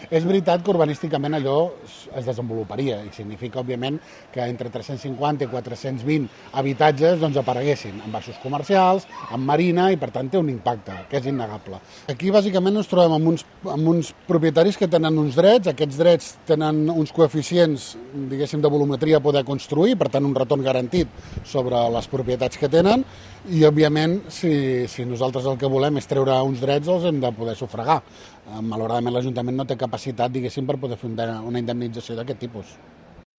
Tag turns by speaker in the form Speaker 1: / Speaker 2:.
Speaker 1: És veritat que urbanísticament allò es desenvoluparia i significa, òbviament, que entre 350 i 420 habitatges apareguessin en baixos comercials, en marina, i per tant té un impacte, que és innegable. Aquí bàsicament ens trobem amb uns propietaris que tenen uns drets, aquests drets tenen uns coeficients, diguéssim, de volumetria a poder construir, per tant un retorn garantit sobre les propietats que tenen, i òbviament si nosaltres el que volem és treure uns drets els hem de poder sufragar. Malauradament l'Ajuntament no té capacitat, diguéssim, per poder fer una indemnització d'aquest tipus.